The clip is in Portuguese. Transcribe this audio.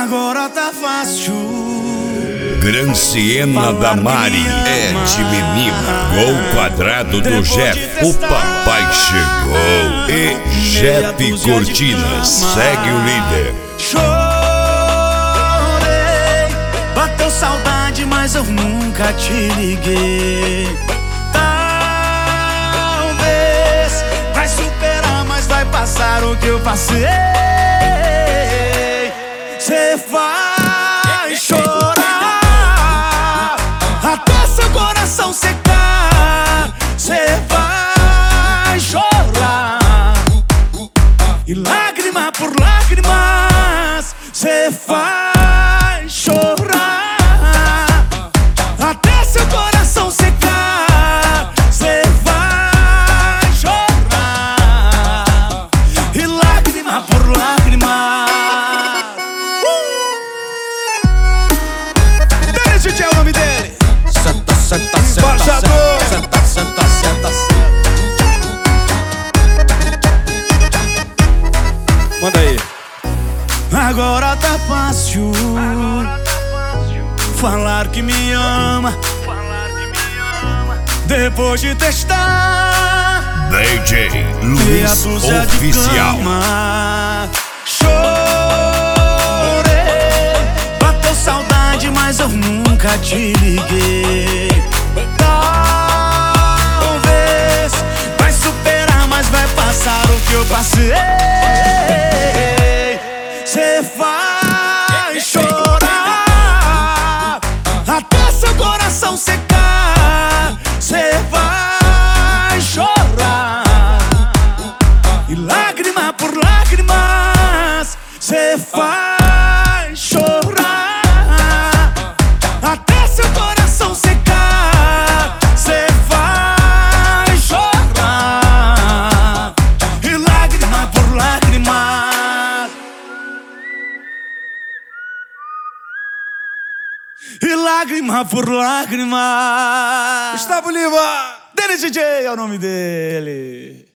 Agora tá fácil. Granciena da Mari é de menina. Gol quadrado do Jeff. O papai chegou. E Jeff Cortinas segue o líder. Chorei, bateu saudade, mas eu nunca te liguei. Talvez vai superar, mas vai passar o que eu passei. Cê vai chorar até seu coração secar. Cê vai chorar e lágrima por lágrimas. Cê vai chorar até seu coração secar. Cê vai chorar e lágrima por lágrima. Esse é o nome dele. Senta, senta, senta, senta, senta, senta, senta. Manda aí. Agora tá fácil falar que me ama depois de testar DJ meia Luiz dúzia de Oficial. cama. Chorei, bateu saudade, mas eu nunca te liguei. Talvez vai superar, mas vai passar o que eu passei. Cê vai chorar até seu coração secar. Cê vai chorar e lágrima por lágrimas. Cê vai chorar até seu coração secar. Cê vai chorar e lágrima por lágrima. E lágrima por lágrima. Gustavo Lima, Dele DJ é o nome dele.